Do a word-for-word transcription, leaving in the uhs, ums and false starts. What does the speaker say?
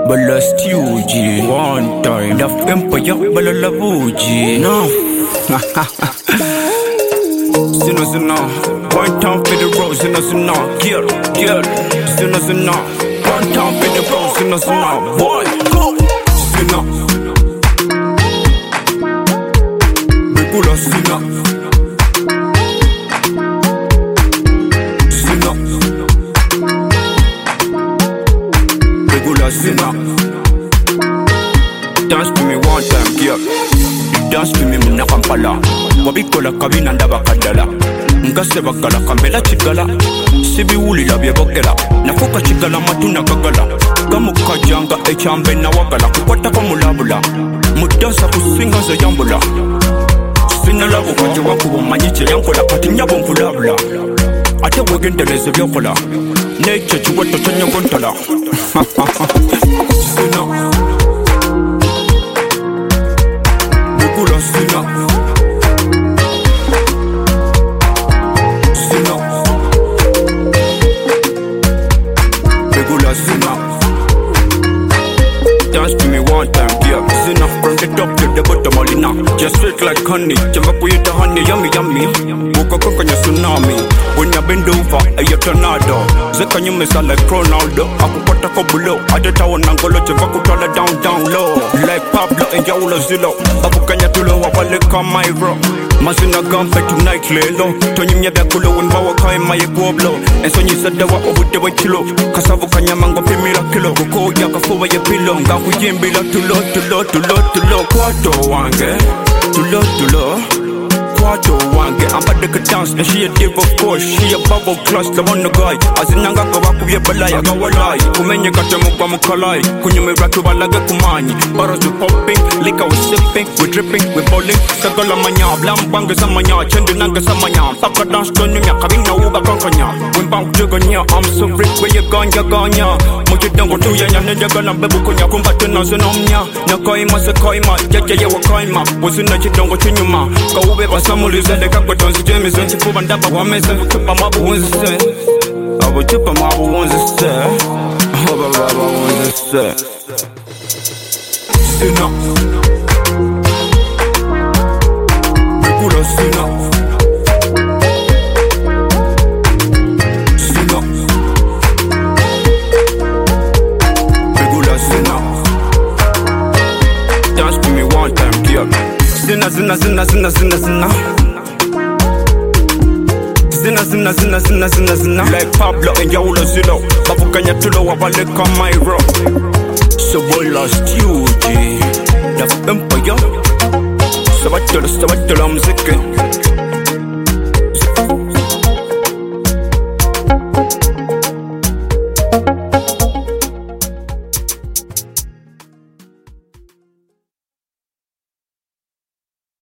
Bala Stewji, one time. The empire, Bala Labuji. No. Sinna sinna, one time for the rose, sinna sinna, girl, girl, sinna sinna, one time for the rose, sinna sinna, boy, go, sinna, Bigula sinna, sinna, Bigula sinna. Dance to me one time, girl. Dance to me muna kampala. Wabikola kabina ndaba kadala. Ngase bakala kambela chigala. Sibi uli labye bokela. Nafuka chigala matuna kagala. Gamu kajanga echambe na wagala. Kukwata kwa mulabula. Mudansa kusinga za jambula. Sina labu kanje wakubo manyiche yankola. Pati nyabo mpulabula. Ate wegendeleze vyokola. Nature chuwato chanyo gontola. Sina Bigula sinna, sinna, Bigula sinna. Dance to me one time, yeah. Sinna from the top to the bottom, Molina. Just sweet like honey, jump up with the honey, yummy, yummy. Woka cook on your tsunami. When you bend over, a your tornado. Zeka you miss like Ronaldo. Akupata ko below. Adeta wanangolo cheva kutala down, down low. Like Pablo and Yaula Zillo. Abukanya tulo wapaleka my rock. Masina gampe tonight lelo. Tony mnyebe kulo wenbawa kai maye guoblo. And so you said that wa obute wa kilo. Kasavu kanya mango pimira kilo. Kuko ya kafuwa ye pilo. Nga kujimbila tulo, tulo, tulo, tulo. Kwato wange. Tulo, tulo. Kwato wange. I'm about to dance and she a div of course. She a bubble clutch, the one the guy. Azinanga kawaku ye balaya gawalai. Kumenye kate mukwa mukalai. Kunyume ratu balaga kumani. Bottles we popping, liquor we sipping, we dripping, we bowling. Sagala manya, blambanga samanya, chendunanga samanya. Paka dance tonu mya kabina uga kankanya. Wimbang juganya, I'm so rich where you ganya ganya. Muji dango tuya nya nejaga na bebu kunya kumbatu na zinomnya. Na koima se koima, jaja ye wa koima. Wazuna chidongo chinyuma. Kaube basamuli zende kakwa tonzi jemi zenchi kuba ndaba wameze. Kupa mabu unzi se. Abu chupa mabu unzi se. Oba baba unzi se. Sinna, Bigula sinna, sinna, Bigula sinna. Dance to me one time, girl. Sinna, sinna, sinna, sinna, sinna, sinna. Sinna, sinna, sinna, sinna, sinna, sinna. Like Pablo and Yaula Zillo. Babukanya tulo wapaleka my rock. So Bala Stewji, the empire. Sabatula, sabatula, mziki.